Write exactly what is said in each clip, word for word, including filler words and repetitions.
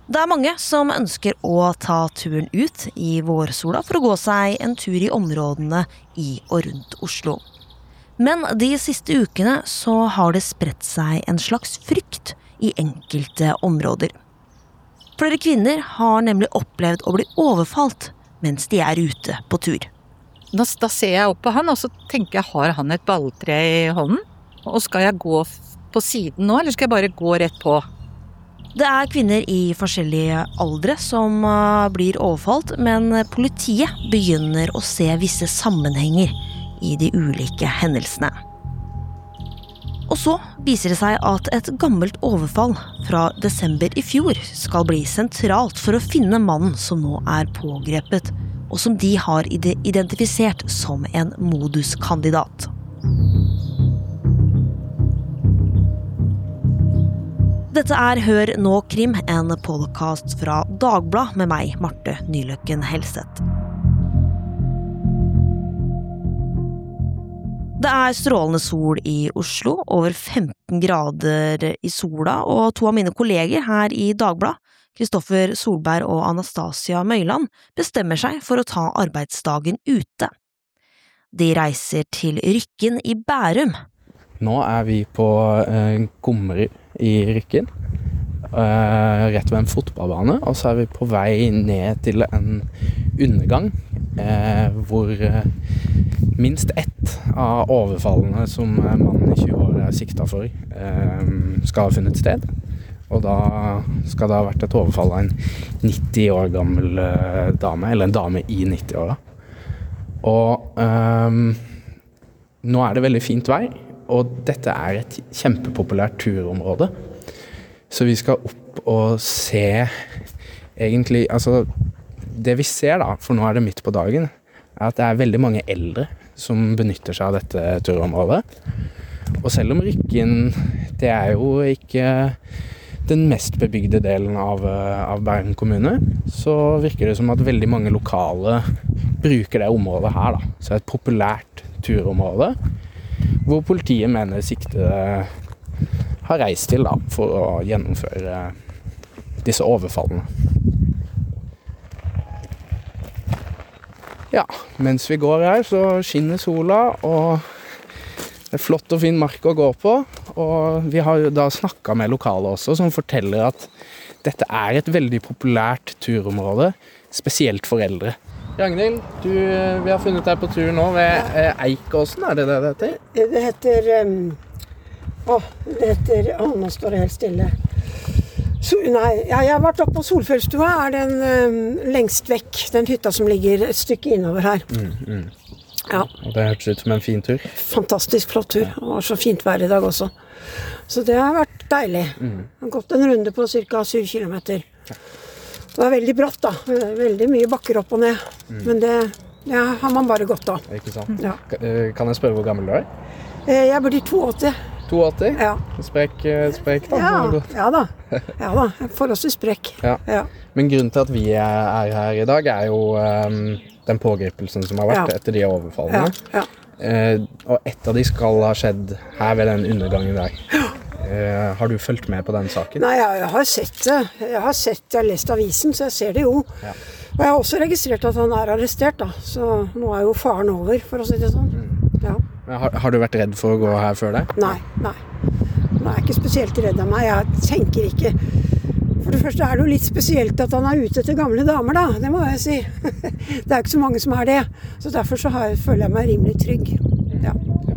Det er mange som ønsker å ta turen ut i vårsola for å gå seg en tur i områdene i og rundt Oslo. Men de siste ukene så har det spredt seg en slags frykt i enkelte områder. Flere kvinner har nemlig opplevd å bli overfalt mens de er ute på tur. Da, da ser jeg opp på han, og så tenker jeg, har han et balltre i hånden? Og skal jeg gå på siden nå, eller skal jeg bare gå rett på? Det er kvinner i forskjellige aldre som blir overfalt, men politiet begynner å se visse sammenhenger i de ulike hendelsene. Og så viser det seg at et gammelt overfall fra desember i fjor skal bli sentralt for å finne mannen som nå er pågrepet, og som de har identifisert som en moduskandidat. Dette er Hør nå krim, en podcast fra Dagblad med meg, Marte Nyløkken Helseth. Det er strålende sol i Oslo, over femten grader i sola, og to av mine kolleger her i Dagblad, Kristoffer Solberg og Anastasia Møyland, bestemmer seg for å ta arbeidsdagen ute. De reiser til Rykken i Bærum. Nå er vi på eh, Gommerud i Rykken, eh, rett ved en fotballbane, og så er vi på vei ned til en undergang, eh, hvor eh, minst ett av overfallene som mannen i tjue år er siktet for, eh, skal ha funnet sted. Og da skal det ha vært et overfall av en nitti år gammel eh, dame, eller en dame i nitti-åra. Og eh, nå er det veldig fint vei, og dette er et kjempepopulært turområde. Så vi skal opp og se egentlig, altså det vi ser da, for nå er det midt på dagen, er at det er veldig mange eldre som benytter seg av dette turområdet. Og selv om Rykken, det er jo ikke den mest bebygde delen av, av Bærum kommune, så virker det som at veldig mange lokale bruker det området her da. Så det er et populært turområde, hvor politiet mener siktede har reist til da, for å gjennomføre disse overfallene. Ja, mens vi går her så skinner sola, og det er flott og fin mark å gå på, og vi har jo da snakket med lokale også, som forteller at dette er et veldig populært turområde, spesielt for eldre. Ragnhild, du, vi har funnet deg på tur nå ved eh, Eikåsen, er det det det heter? Det heter, um, å, det heter, å, nå står det helt stille. So, nei, ja, jeg har vært oppe på Solfjellstua, er den um, lengst vekk, den hytta som ligger et stykke innover her. Mm, mm. Ja. Og det hørtes ut som en fin tur. Fantastisk flott tur, det var så fint vær i dag også. Så det har vært deilig. Mm. Jeg har gått en runde på cirka syv kilometer. Ja. Det er veldig bratt da, veldig mye bakker opp og ned, mm. men det ja, har man bare godt av. Ikke sant? Ja. Kan jeg spørre hvor gammel du er? Jeg blir åtti. åtti? Ja. Sprek, sprek da? Ja, ja da, ja da, forholdsvis sprek. Ja. Ja. Men grunnen til at vi er her i dag er jo um, den pågripelsen som har vært ja. etter de overfallene. Ja. Ja. Uh, og et av de skal ha skjedd her ved den undergangen der. Ja. Uh, har du fulgt med på den saken? Nei, jeg, jeg har sett det. Jeg har sett, jeg har lest avisen, så jeg ser det jo. Ja. Og jeg har også registrert at han er arrestert da, så nå er jo faren over, for å si det sånn. Mm. Ja. Har, har du vært redd for å gå her før det? Nei, nei. Nå er jeg ikke spesielt redd av meg. Jeg tenker ikke. For det første er det jo litt spesielt at han er ute til gamle damer da, det må jeg si. Det er ikke så mange som er det, så derfor så har jeg, føler jeg meg rimelig trygg. Ja.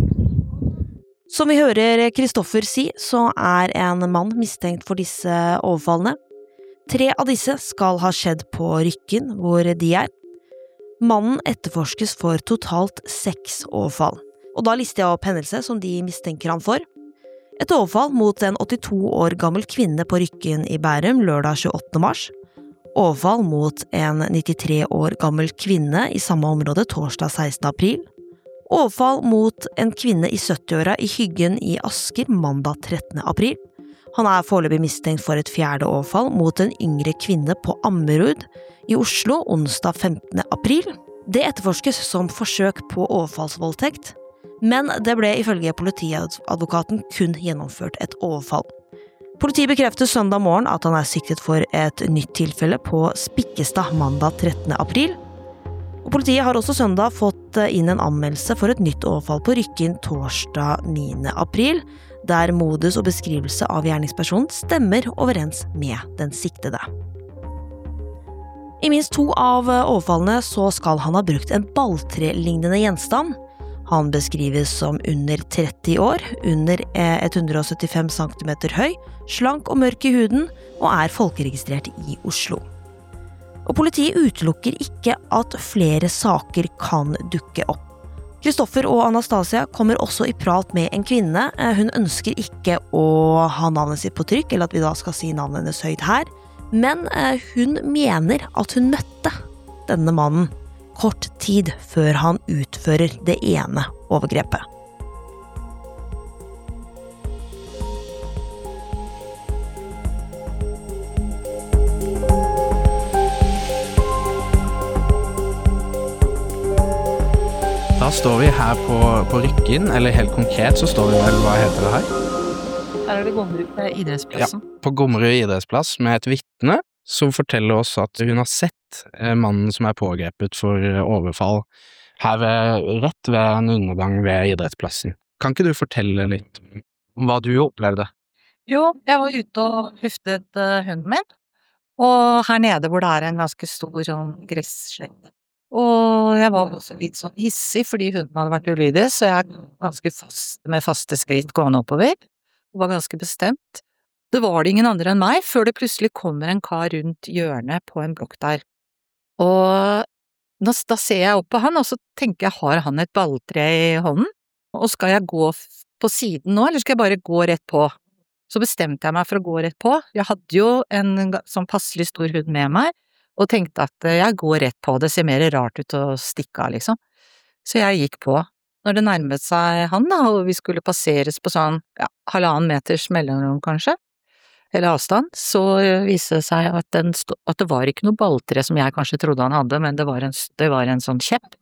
Som vi hører Kristoffer si, så er en mann mistenkt for disse overfallene. Tre av disse skal ha skjedd på Rykken, hvor de er. Mannen etterforskes for totalt seks overfall. Og da lister jeg opp hendelse som de mistenker han for. Et overfall mot en åttito år gammel kvinne på Rykken i Bærum lørdag tjueåttende mars. Overfall mot en nittitre år gammel kvinne i samme område torsdag sekstende april. Overfall mot en kvinne i syttiåra i Hyggen i Asker mandag trettende april. Han er foreløpig mistenkt for et fjerde overfall mot en yngre kvinne på Ammerud i Oslo onsdag femtende april. Det etterforskes som forsøk på overfallsvoldtekt, men det ble ifølge politiadvokaten kun gjennomført et overfall. Politiet bekrefter søndag morgen at han er siktet for et nytt tilfelle på Spikkestad mandag trettende april. Og politiet har også søndag fått inn en anmeldelse for et nytt overfall på Rykkinn torsdag niende april, der modus og beskrivelse av gjerningspersonen stemmer overens med den siktede. I minst to av overfallene så skal han ha brukt en balltre-lignende gjenstand. Han beskrives som under tretti år, under hundre og syttifem centimeter høy, slank og mørk i huden, og er folkeregistrert i Oslo. Og politiet utelukker ikke at flere saker kan dukke opp. Kristoffer og Anastasia kommer også i prat med en kvinne. Hun ønsker ikke å ha navnet sitt på trykk, eller at vi da skal si navnet hennes høyt her, men hun mener at hun møtte denne mannen kort tid før han utfører det ene overgrepet. Da står vi her på, på Rykkinn, eller helt konkret så står vi vel, hva heter det her? Her er det Gommerud idrettsplassen. Ja, på Gommerud idrettsplass med et vittne som forteller oss at hun har sett mannen som er pågrepet for overfall her ved, rett ved en undergang ved idrettsplassen. Kan ikke du fortelle litt om hva du opplevde? Jo, jeg var ute og luftet uh, hunden min, og her nede hvor det er en ganske stor sånn gresslette. Og jeg var også litt sånn hissig fordi hunden hadde vært ulydig, så jeg er ganske fast, med faste skritt gående oppover, og var ganske bestemt. Det var det ingen andre enn meg, før det plutselig kommer en kar rundt hjørnet på en blokk der. Og da, da ser jeg opp på han, og så tenker jeg, har han et balltre i hånden? Og skal jeg gå på siden nå, eller skal jeg bare gå rett på? Så bestemte jeg meg for å gå rett på. Jeg hadde jo en sånn passelig stor hund med meg, og tenkte at jeg går rett på, det ser mer rart ut å stikke av, liksom. Så jeg gikk på. Når det nærmet seg han da, og vi skulle passeres på sånn, ja, halvannen meters mellomrom kanskje, eller avstand, så viste det seg at, den stod, at det var ikke noe balltre som jeg kanskje trodde han hadde, men det var en, det var en sånn kjepp.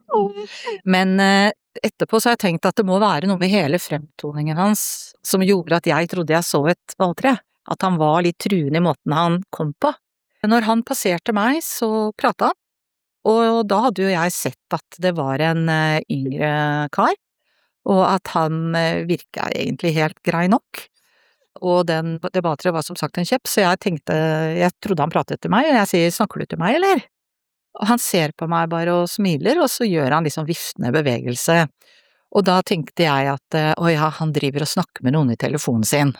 Men eh, etterpå så har jeg tenkt at det må være noe med hele fremtoningen hans som gjorde at jeg trodde jeg så et balltre, at han var litt truende i måten han kom på. Når han passerte meg, så pratet han, og da hadde jo jeg sett at det var en yngre kar, og at han virket egentlig helt grei nok. Og den, det bateret var som sagt en kjepp, så jeg tenkte, jeg trodde han pratet til meg, og jeg sier, snakker du til meg, eller? Og han ser på meg bare og smiler, og så gjør han liksom viftende bevegelse. Og da tenkte jeg at, å ja, han driver og snakker med noen i telefonen sin.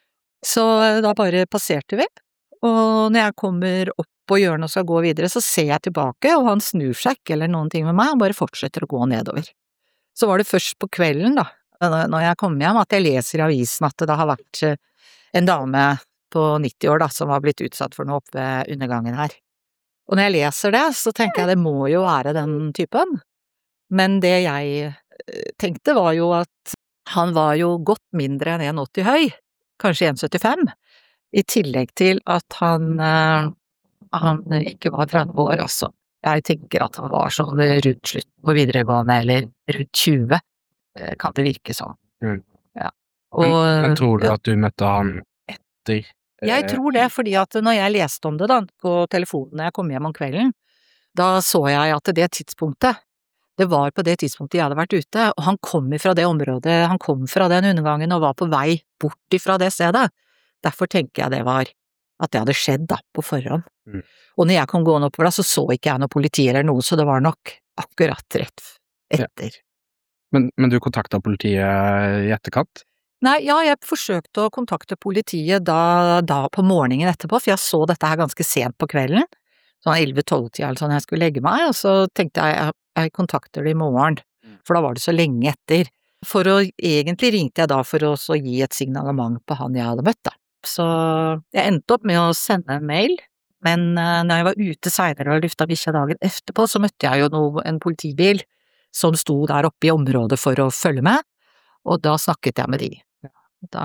Så da bare passerte vi. Og når jeg kommer opp på hjørnet og skal gå videre, så ser jeg tilbake, og han snur seg ikke eller noen ting med meg, han bare fortsetter å gå nedover. Så var det først på kvelden da, når jeg kom hjem, at jeg leser i avisen at det har vært en dame på nitti år da, som har blitt utsatt for noe oppe ved undergangen her. Og når jeg leser det, så tenker jeg det må jo være den typen. Men det jeg tenkte var jo at han var jo godt mindre enn en åtti høy, kanskje en syttifem. I tillegg til at han, eh, han ikke var tretti år, altså. Jeg tenker at han var sånn rundt slutt på videregående, eller rundt tjue, kan det virke sånn. Mm. Ja. Og, men, men tror du at du møtte han etter? Jeg tror det, fordi at når jeg leste om det da, på telefonen når jeg kom hjem om kvelden, da så jeg at det tidspunktet, det var på det tidspunktet jeg hadde vært ute, og han kom fra det området, han kom fra den undergangen og var på vei bort fra det stedet. Derfor tenker jeg det var at det hadde skjedd da, på forhånd. Mm. Og når jeg kom gående oppover da, så så ikke jeg noe politi eller noe, så det var nok akkurat rett etter. Ja. Men, men du kontaktet politiet i etterkant? Nei, ja, jeg forsøkte å kontakte politiet da, da på morgenen etterpå, for jeg så dette her ganske sent på kvelden, sånn elleve tolv tida eller sånn jeg skulle legge meg, og så tenkte jeg, jeg, jeg kontakter det i morgen, for da var det så lenge etter. For å, egentlig ringte jeg da for å så gi et signalement på han jeg hadde møtt da. Så jeg endte opp med å sende en mail, men uh, når jeg var ute senere og lufta bikkja dagen etterpå, så møtte jeg jo noe, en politibil som sto der oppe i området for å følge med, og da snakket jeg med de. Da,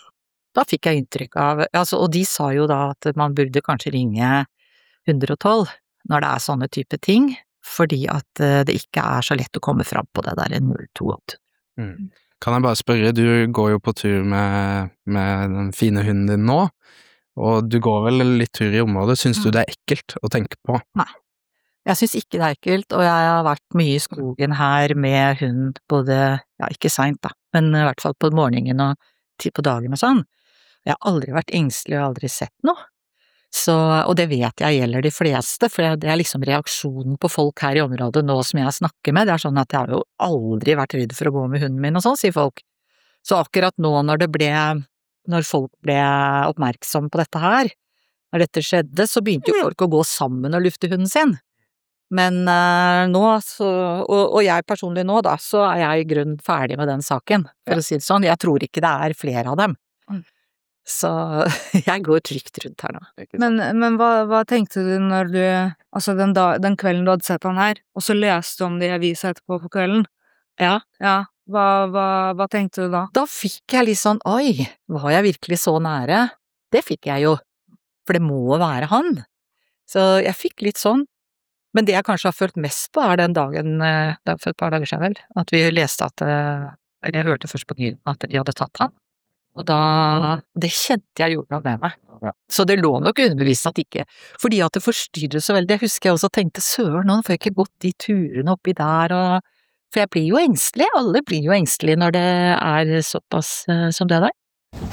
da fikk jeg inntrykk av, altså, og de sa jo da at man burde kanskje ringe hundre og tolv når det er sånne type ting, fordi at uh, det ikke er så lett å komme fram på det der null to åtte. Mm. Kan jeg bare spørre, du går jo på tur med, med den fine hunden din nå, og du går vel litt tur i området. Syns du det er ekkelt å tenke på? Nei. Jeg syns ikke det er ekkelt, og jeg har vært mye i skogen her med hund, både, ja, ikke seint da, men i hvert fall på morgenen og tid på dagen og sånn. Jeg har aldri vært engstelig og aldri sett noe. Så, og det vet jeg gjelder de fleste, for det er liksom reaksjonen på folk her i området nå som jeg snakker med. Det er sånn at jeg har jo aldri vært redd for å gå med hunden min og sånn, sier folk. Så akkurat nå når det ble, når folk ble oppmerksom på dette her, når dette skjedde, så begynte jo folk å gå sammen og lufte hunden sin. Men uh, nå, så, og, og jeg personlig nå da, så er jeg i grunn ferdig med den saken, for å si det sånn. Jeg tror ikke det er flere av dem. Så jeg går trygt rundt her nå. Men, men hva, hva tenkte du når du, altså den, da, den kvelden du hadde sett han her, og så leste du om det i avisa etterpå på kvelden? Ja. Ja, hva, hva, hva tenkte du da? Da fikk jeg litt sånn, oi, var jeg virkelig så nære? Det fikk jeg jo, for det må være han. Så jeg fikk litt sånn. Men det jeg kanskje har følt mest på er den dagen, det er for et par dager siden vel, at vi leste at, eller jeg hørte først på nyheten at de hadde tatt han. Og da, det kjente jeg gjorde noe med meg. Ja. Så det lå nok underbevist at ikke, fordi at det forstyrrer så veldig. Jeg husker jeg også tenkte, søren, nå får jeg ikke gått de turene oppi der, og, for jeg blir jo engstelig, alle blir jo engstelig når det er såpass uh, som det der.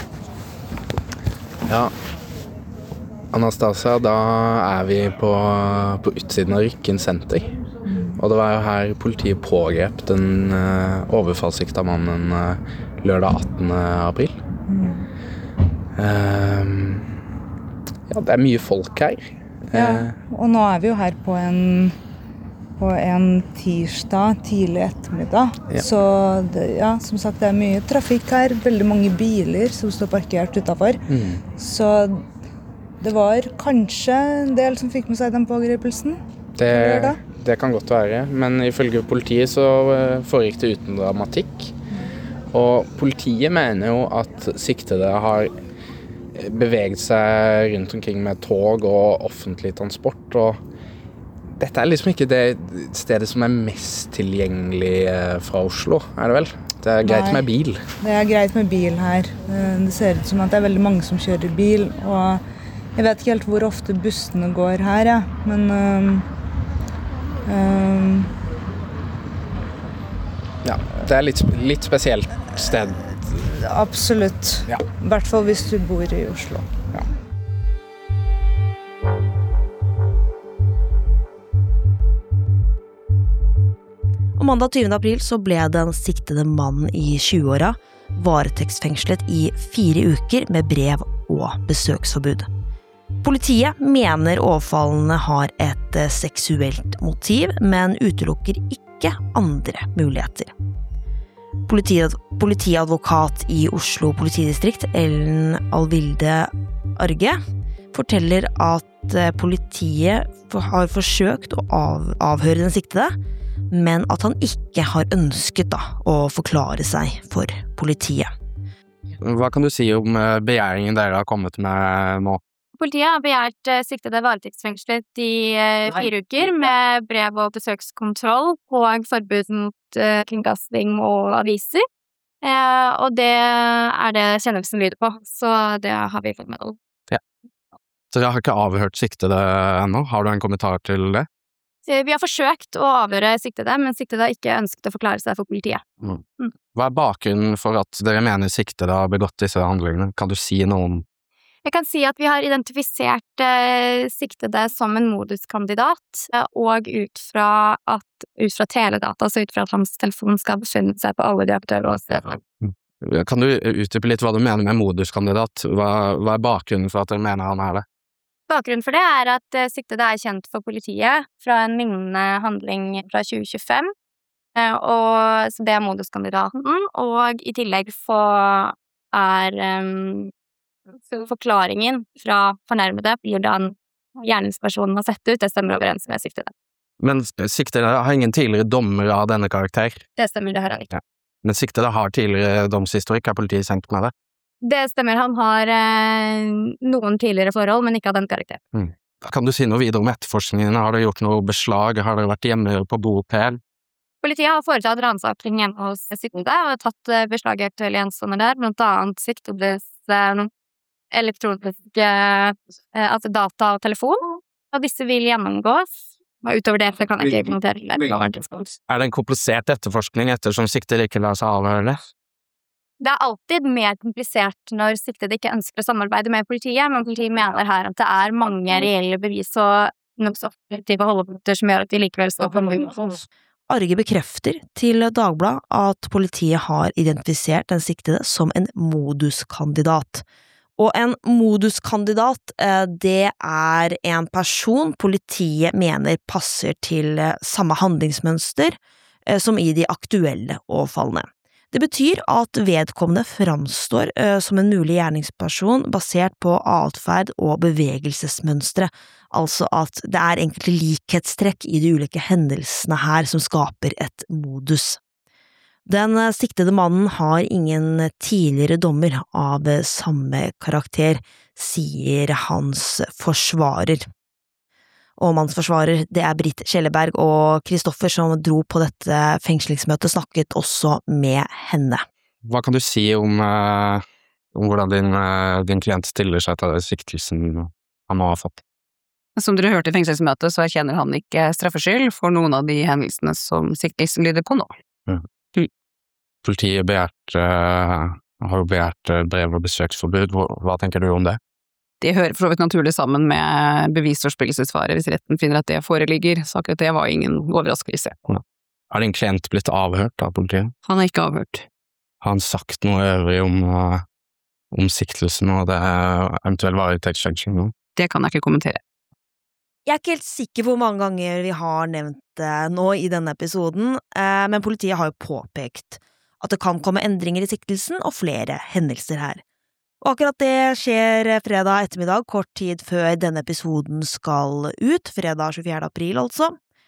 Ja, Anastasia, da er vi på, på utsiden av Rykken senter. Mm. Og det var jo her politiet pågrep den uh, overfallssikta mannen uh, lørdag attende april. Mm. Uh, ja, det er mye folk her. Ja, og nå er vi jo her på en, på en tirsdag tidlig ettermiddag. Ja. Så det, ja, som sagt, det er mye trafikk her, veldig mange biler som står parkert utenfor. Mm. Så det var kanskje en del som fikk med seg den pågripelsen. Det, det kan godt være, men ifølge politiet så foregikk det uten dramatikk. Og politiet mener jo at siktede har beveget seg rundt omkring med tog og offentlig transport, og dette er liksom ikke det stedet som er mest tilgjengelig fra Oslo, er det vel? Det er greit Nei, med bil. Det er greit med bil her. Det ser ut som at det er veldig mange som kjører bil, og jeg vet ikke helt hvor ofte bussene går her, ja. Men um, um, ja, det er litt, litt spesielt sted. Absolutt. Ja. I hvert fall hvis du bor i Oslo. Ja. Og mandag tyvende april så ble den siktede mannen i tjueåra varetektsfengslet i fire uker med brev og besøksforbud. Politiet mener overfallene har et seksuelt motiv, men utelukker ikke andre muligheter. Politiad- politiadvokat i Oslo politidistrikt, Ellen Alvilde Arge, forteller at politiet har forsøkt å av- avhøre den siktede, men at han ikke har ønsket da, å forklare seg for politiet. Hva kan du si om begjæringen dere har kommet med nå? Politiet har begjært uh, siktede varetektsfengslet i uh, fire uker med brev- og besøkskontroll og forbud mot uh, kringkasting og aviser. Uh, og det er det kjennelsen lyder på, så det har vi fått med om. Ja. Så dere har ikke avhørt siktede ennå? Har du en kommentar til det? Så vi har forsøkt å avhøre siktede, men siktede har ikke ønsket å forklare seg for politiet. Mm. Mm. Hva er bakgrunnen for at dere mener siktede har begått disse handlingene? Kan du si noe om? Jeg kan si at vi har identifisert eh, siktede som en moduskandidat, eh, og ut fra, at, ut fra teledata, så ut fra at hans telefon skal befinne seg på alle de aktuelle stedene. Kan du utdype litt hva du mener med moduskandidat? Hva, hva er bakgrunnen for at dere mener han er det? Bakgrunnen for det er at eh, siktede er kjent for politiet fra en lignende handling fra tjue tjuefem, eh, og så det er moduskandidaten, og i tillegg så er um, forklaringen fra fornærmede hvordan gjerningspersonen har sett ut, det stemmer overens med siktede. Men siktede har ingen tidligere dommer av denne karakter? Det stemmer, det har han ikke. Ja. Men siktede har tidligere domshistorikk, har politiet sendt med det? Det stemmer, han har eh, noen tidligere forhold, men ikke av den karakter. Mm. Kan du si noe videre om etterforskningen? Har dere gjort noe beslag? Har dere vært hjemme på bopel? Politiet har foretatt ransaking hjemme hos siktede og tatt eh, beslagert gjenstander der, blant annet siktedes eh, elektroniske eh, altså data og telefon, og disse vil gjennomgås. Og utover det så kan jeg ikke kommentere det. Er det en komplisert etterforskning ettersom siktede ikke lar seg avhøre? Det er alltid mer komplisert når siktede ikke ønsker å samarbeide med politiet, men politiet mener her at det er mange reelle bevis og nokså effektive holdepunkter som gjør at de likevel skal komme ut. Arge bekrefter til Dagbladet at politiet har identifisert den siktede som en moduskandidat. Og en moduskandidat, det er en person politiet mener passer til samme handlingsmønster som i de aktuelle overfallene. Det betyr at vedkommende framstår som en mulig gjerningsperson basert på atferd og bevegelsesmønstre, altså at det er enkelte likhetstrekk i de ulike hendelsene her som skaper et modus. Den siktede mannen har ingen tidligere dommer av samme karakter, sier hans forsvarer. Og mannens forsvarer, det er Britt Kjelleberg, og Kristoffer som dro på dette fengslingsmøtet snakket også med henne. Hva kan du si om, uh, om hvordan din, uh, din klient stiller seg til siktelsen han nå har fått? Som dere hørte i fengslingsmøtet, så erkjenner han ikke straffskyld for noen av de hendelsene som siktelsen lyder på nå. Mm. Politiet begjert, uh, har jo begjert brev- og besøksforbud. Hva, hva tenker du om det? Det hører for så vidt naturlig sammen med bevisforspillelsesfare hvis retten finner at det foreligger, så akkurat det var ingen overraskelse. Ja. Er din klient blitt avhørt av politiet? Han er ikke avhørt. Har han sagt noe øvrig om, uh, om siktelsen og det eventuelt varetektsfengsling nå? Det kan jeg ikke kommentere. Jeg er ikke helt sikker på hvor mange ganger vi har nevnt det nå i denne episoden, eh, men politiet har jo påpekt at det kan komme endringer i siktelsen og flere hendelser her. Og akkurat det skjer fredag ettermiddag, kort tid før denne episoden skal ut, fredag tjuefjerde april altså.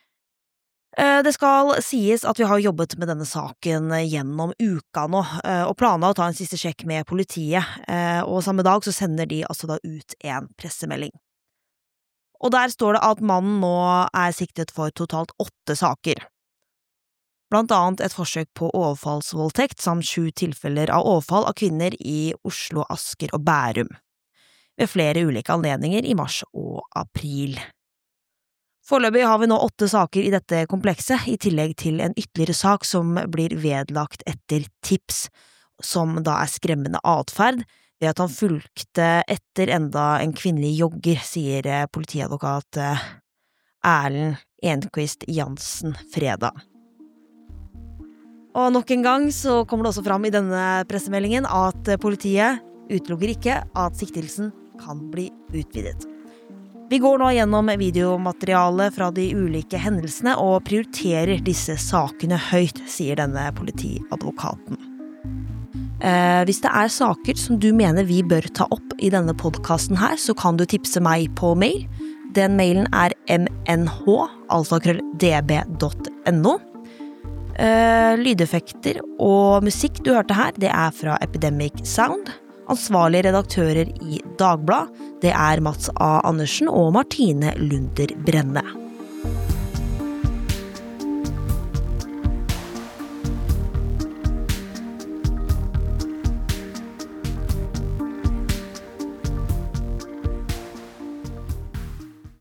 Det skal sies at vi har jobbet med denne saken gjennom uka nå, og planla å ta en siste sjekk med politiet, og samme dag så sender de altså da ut en pressemelding. Og der står det at mannen nå er siktet for totalt åtte saker. Blant annet et forsøk på overfallsvoldtekt samt sju tilfeller av overfall av kvinner i Oslo, Asker og Bærum, ved flere ulike anledninger i mars og april. Foreløpig har vi nå åtte saker i dette komplekset, i tillegg til en ytterligere sak som blir vedlagt etter tips, som da er skremmende atferd, ved at han fulgte etter enda en kvinnelig jogger, sier politiadvokat Erlend Enquist Jansen fredag. Og nok en gang så kommer det også fram i denne pressemeldingen at politiet utelukker ikke at siktelsen kan bli utvidet. Vi går nå gjennom videomateriale fra de ulike hendelsene og prioriterer disse sakene høyt, sier denne politiadvokaten. Eh, hvis det er saker som du mener vi bør ta opp i denne podcasten her, så kan du tipse meg på mail. Den mailen er m n h alfakrøll d b punktum n o. Uh, lydeffekter og musikk du hørte her, det er fra Epidemic Sound. Ansvarlige redaktører i Dagbladet, det er Mats A. Andersen og Martine Lunder Brenne.